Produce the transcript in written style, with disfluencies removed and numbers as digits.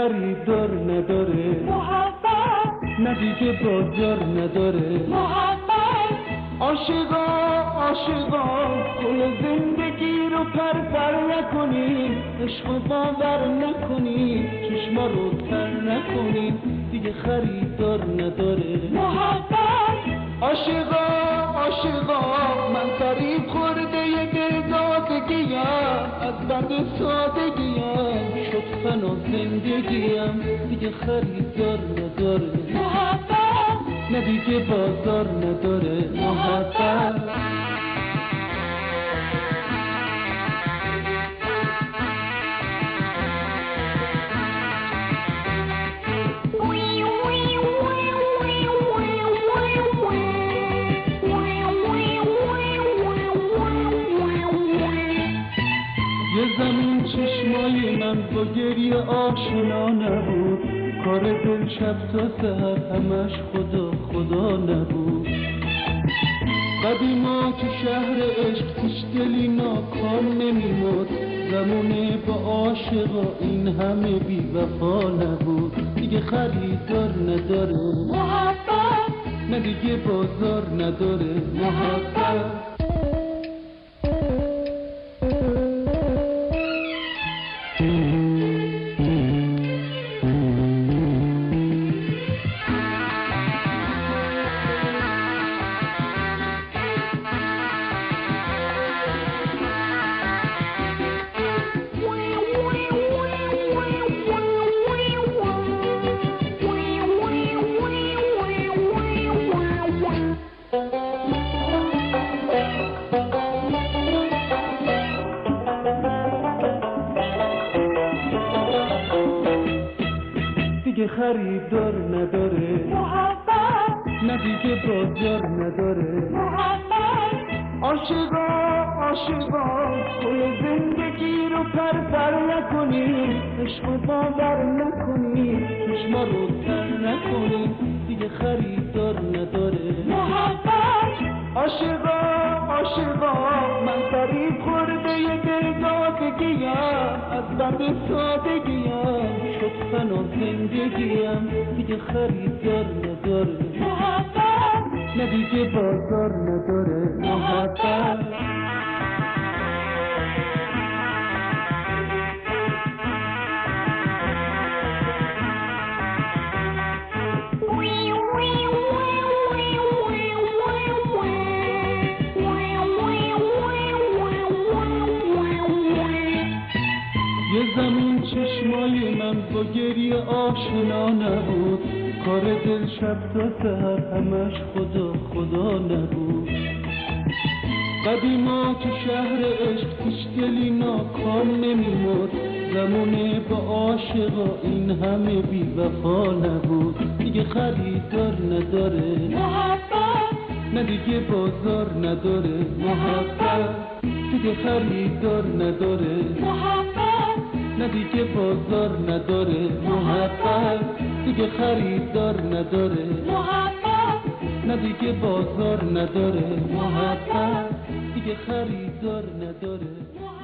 خریدار نداره محبت، نه دیگه بازار نداره محبت. عاشقا عاشقا گل زندگی رو پر نکنی، عشق باور نکنی، چشما رو تر نکنی، دیگه خریدار نداره محبت. عاشقا عاشقا من فریب خورده یه دلدادگیم، از بند سادگیم شد فنا زندگیم، دیگه خریدار نداره محبت، نه دیگه بازار نداره محبت. یه زمین چشمای من با گریه آشنا نبود، کار دل شب تا سحر همش خدا خدا نبود. قدیما تو شهر عشق هیچ دلی ناکام نمیمد، زمونه با عاشقا این همه بی وفا نبود، دیگه خریدار نداره محبت، نه دیگه بازار نداره محبت. دیگه خریدار نداره محبت، نه دیگه بازار نداره محبت. عاشقا عاشقا گل زندگی رو پر نکنی، عشق باور نکنی، چشما رو تر نکنی، دیگه خریدار نداره محبت. عاشقا عاشقا من فریب خورده یه دلدادگیم، از بند سادگیم شد فنا زندگیم، دیگه خریدار نداره محبت، نه دیگه بازار نداره محبت. یه زمین چشمای من با گریه آشنا نبود، کار دل شب تا سحر همش خدا خدا نبود. قدیما تو شهر عشق هیچ دلی ناکام نمیمد، زمونه با عاشقا این همه بی وفا نبود، دیگه خریدار نداره محبت، نه دیگه بازار نداره محبت، دیگه خریدار نداره محبت، نه دیگه بازار نداره محبت، دیگه خریدار نداره محبت، نه دیگه بازار نداره محبت، دیگه خریدار نداره محبت.